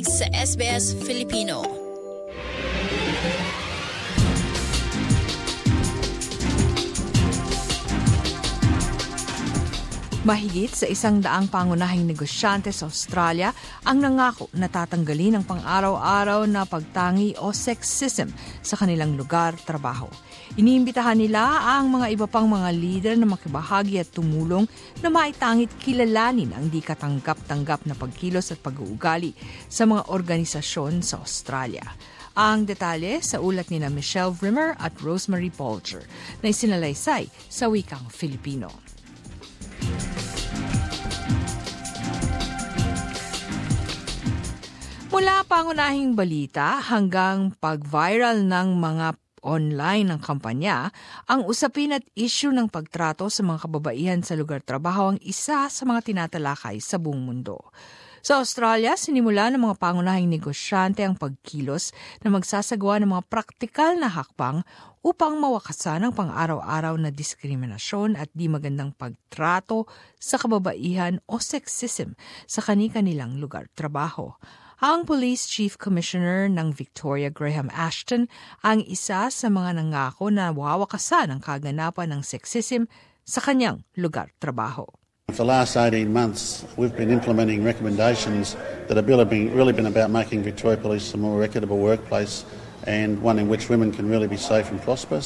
pakikinig sa SBS Filipino. Mahigit sa 100 pangunahing negosyante sa Australia ang nangako na tatanggalin ang pang-araw-araw na pagtangi o sexism sa kanilang lugar trabaho. Iniimbitahan nila ang mga iba pang mga leader na makibahagi at tumulong na maitangit kilalanin ang di katanggap-tanggap na pagkilos at pag-uugali sa mga organisasyon sa Australia. Ang detalye sa ulat ni Michelle Rimmer at Rosemary Polcher na isinalaysay sa wikang Filipino. Mula pangunahing balita hanggang pag-viral ng mga online ng kampanya, ang usapin at issue ng pagtrato sa mga kababaihan sa lugar trabaho ang isa sa mga tinatalakay sa buong mundo. Sa Australia, sinimula ng mga pangunahing negosyante ang pagkilos na magsasagawa ng mga praktikal na hakbang upang mawakasan ang pang-araw-araw na diskriminasyon at di magandang pagtrato sa kababaihan o sexism sa kani-kanilang lugar trabaho. Ang Police Chief Commissioner ng Victoria, Graham Ashton, ang isa sa mga nangako na wawakasan ang kaganapan ng sexism sa kanyang lugar trabaho. For the last 18 months, we've been implementing recommendations that have really been about making Victoria Police a more equitable workplace and one in which women can really be safe and prosperous.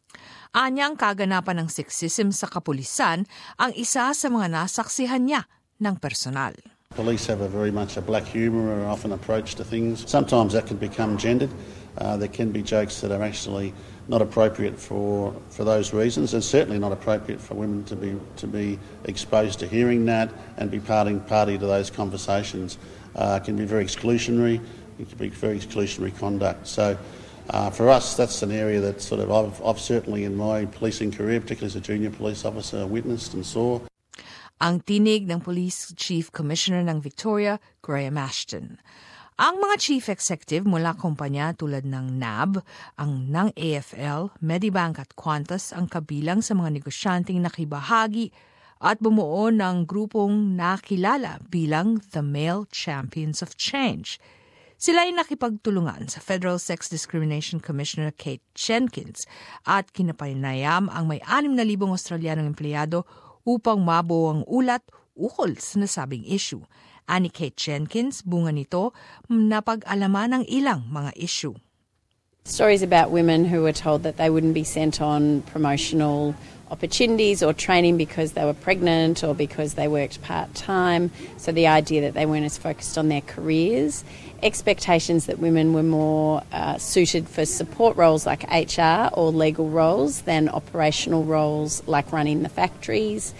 Anyang kaganapan ng sexism sa kapulisan ang isa sa mga nasaksihan niya ng personal. Police have very much a black humour or often approach to things. Sometimes that can become gendered. There can be jokes that are actually not appropriate for those reasons, and certainly not appropriate for women to be exposed to hearing that and be party to those conversations. It can be very exclusionary. It can be very exclusionary conduct. So for us, that's an area that I've certainly in my policing career, particularly as a junior police officer, witnessed and saw. Ang tinig ng Police Chief Commissioner ng Victoria, Graham Ashton. Ang mga chief executive mula kumpanya tulad ng NAB, ng AFL, Medibank at Qantas ang kabilang sa mga negosyanteng nakibahagi at bumuo ng grupong nakilala bilang The Male Champions of Change. Sila ay nakipagtulungan sa Federal Sex Discrimination Commissioner Kate Jenkins at kinapanayam ang may 6,000 Australianong empleyado upang mabuo ang ulat ukol sa nasabing issue. Ani Kate Jenkins, bunga nito, napag-alaman ng ilang mga issue. Stories about women who were told that they wouldn't be sent on promotional opportunities or training because they were pregnant or because they worked part-time. So the idea that they weren't as focused on their careers. Expectations that women were more suited for support roles like HR or legal roles than operational roles like running the factories.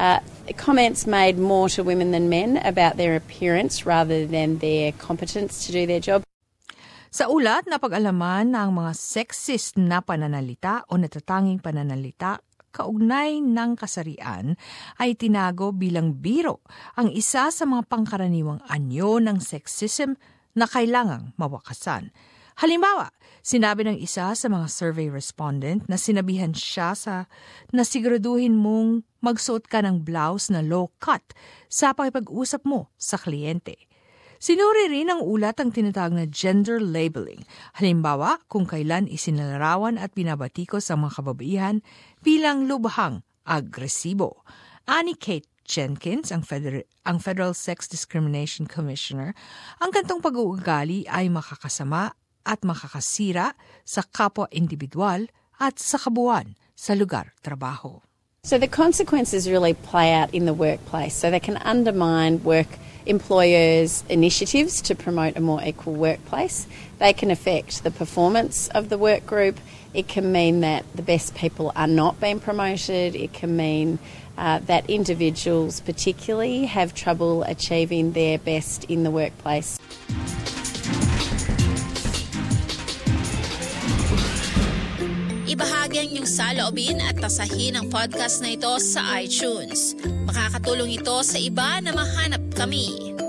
Comments made more to women than men about their appearance rather than their competence to do their job. Sa ulat, napag-alaman na ang mga sexist na pananalita o natatanging pananalita kaugnay ng kasarian ay tinago bilang biro, ang isa sa mga pangkaraniwang anyo ng sexism na kailangang mawakasan. Halimbawa, sinabi ng isa sa mga survey respondent na sinabihan siya na siguraduhin mong magsuot ka ng blouse na low cut sa pakipag-usap mo sa kliyente. Sinuri rin ng ulat ang tinatawag na gender labeling. Halimbawa, kung kailan isinalarawan at binabatikos ang mga kababaihan bilang lubhang agresibo. Ani Kate Jenkins, ang Federal Sex Discrimination Commissioner, ang gantong pag-uugali ay makakasama at makakasira sa kapwa individual at sa kabuuan sa lugar trabaho. So the consequences really play out in the workplace. So they can undermine employers' initiatives to promote a more equal workplace. They can affect the performance of the work group. It can mean that the best people are not being promoted. It can mean that individuals particularly have trouble achieving their best in the workplace. Ibahagi ang iyong saloobin at tasahin ang podcast na ito sa iTunes. Makakatulong ito sa iba na mahanap kami.